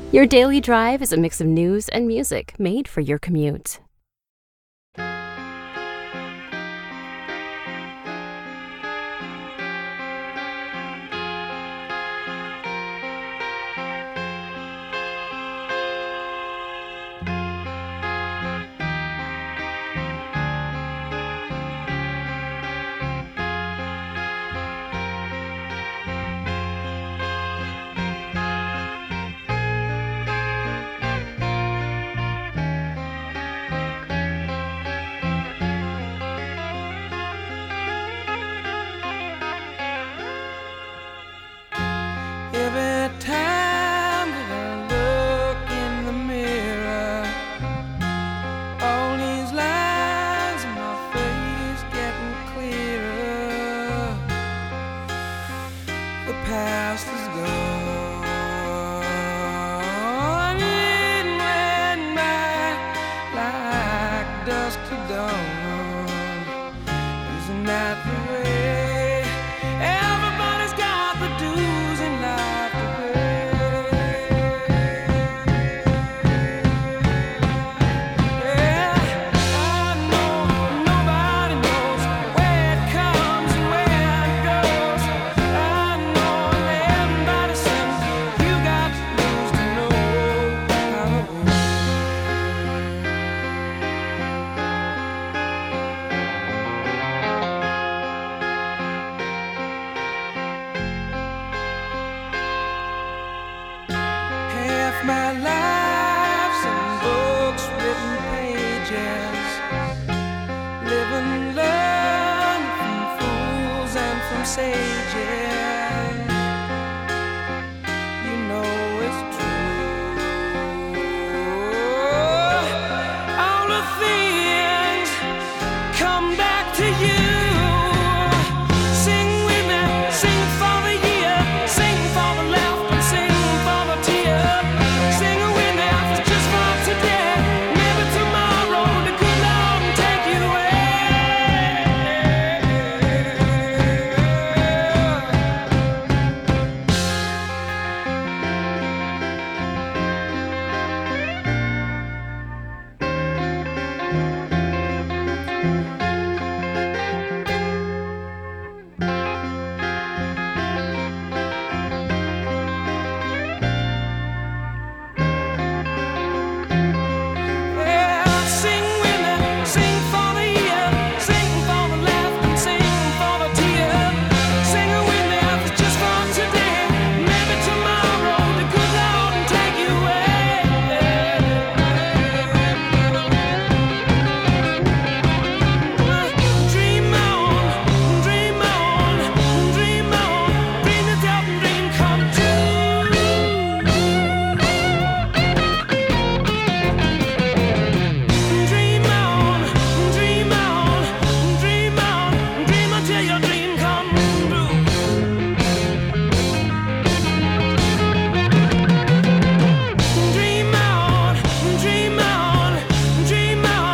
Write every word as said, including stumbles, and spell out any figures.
Your daily drive is a mix of news and music made for your commute. Every time that I look in the mirror, all these lines in my face getting clearer. The past is gone, it went by like dusk to dawn. Isn't that the way? Everybody's got the dues in life to pay. Yeah, I know nobody knows where it comes and where it goes. I know everybody says you got to lose to know how to win. Half my life's in books, written pages, living, learn from fools and from sages.